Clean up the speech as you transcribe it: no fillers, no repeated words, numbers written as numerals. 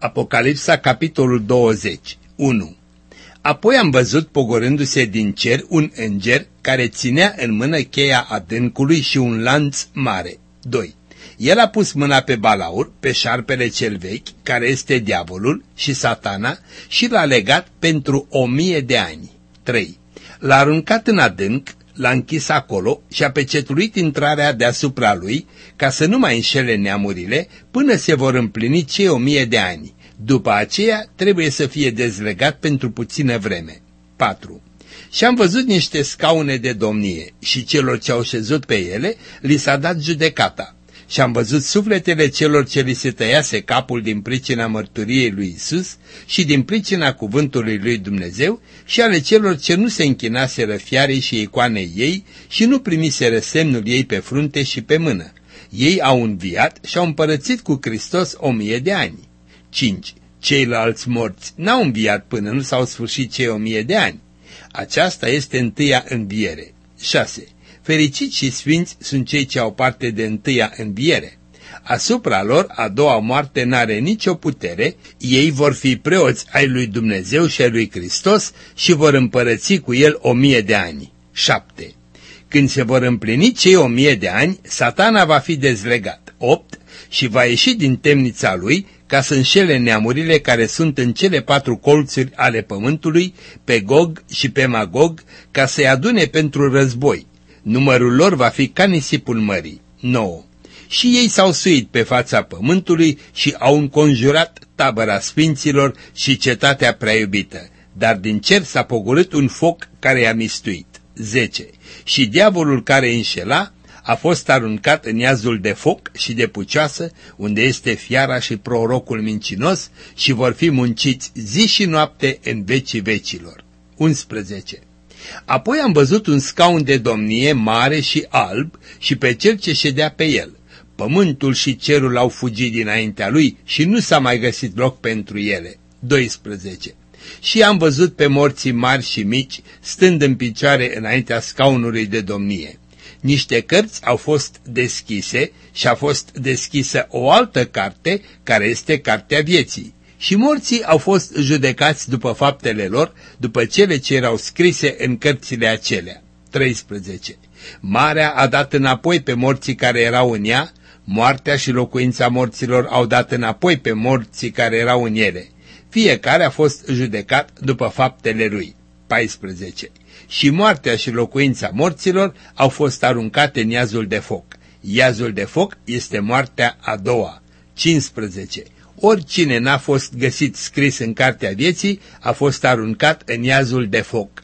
Apocalipsa, capitolul 20. 1. Apoi am văzut pogorându-se din cer un înger care ținea în mână cheia adâncului și un lanț mare. 2. El a pus mâna pe balaur, pe șarpele cel vechi, care este diavolul și satana, și l-a legat pentru 1000 de ani. 3. L-a aruncat în adânc, l-a închis acolo și a pecetuit intrarea deasupra lui, ca să nu mai înșele neamurile, până se vor împlini cei 1000 de ani. După aceea trebuie să fie dezlegat pentru puțină vreme. 4. Și am văzut niște scaune de domnie și celor ce au șezut pe ele li s-a dat judecata. Și am văzut sufletele celor ce li se tăiase capul din pricina mărturiei lui Isus și din pricina cuvântului lui Dumnezeu și ale celor ce nu se închinaseră fiarei și icoanei ei și nu primiseră semnul ei pe frunte și pe mână. Ei au înviat și au împărățit cu Hristos 1000 de ani. 5. Ceilalți morți n-au înviat până nu s-au sfârșit cei 1000 de ani. Aceasta este întâia înviere. 6. Fericiți și sfinți sunt cei ce au parte de întâia înviere. Asupra lor a doua moarte n-are nicio putere, ei vor fi preoți ai lui Dumnezeu și ai lui Hristos și vor împărăți cu el 1000 de ani. 7. Când se vor împlini cei 1000 de ani, Satana va fi dezlegat. 8. Și va ieși din temnița lui ca să înșele neamurile care sunt în cele 4 colțuri ale pământului, pe Gog și pe Magog, ca să-i adune pentru război. Numărul lor va fi ca nisipul mării. 9. Și ei s-au suit pe fața pământului și au înconjurat tabăra sfinților și cetatea prea iubită, dar din cer s-a pogorât un foc care i-a mistuit. 10. Și diavolul care înșela a fost aruncat în iazul de foc și de pucioasă, unde este fiara și prorocul mincinos, și vor fi munciți zi și noapte în vecii vecilor. 11. Apoi am văzut un scaun de domnie mare și alb și pe cel ce ședea pe el. Pământul și cerul au fugit dinaintea lui și nu s-a mai găsit loc pentru ele. 12. Și am văzut pe morții mari și mici stând în picioare înaintea scaunului de domnie. Niște cărți au fost deschise și a fost deschisă o altă carte, care este cartea vieții. Și morții au fost judecați după faptele lor, după cele ce erau scrise în cărțile acelea. 13. Marea a dat înapoi pe morții care erau în ea, moartea și locuința morților au dat înapoi pe morții care erau în ele. Fiecare a fost judecat după faptele lui. 14. Și moartea și locuința morților au fost aruncate în iazul de foc. Iazul de foc este moartea a doua. 15. Oricine n-a fost găsit scris în cartea vieții a fost aruncat în iazul de foc.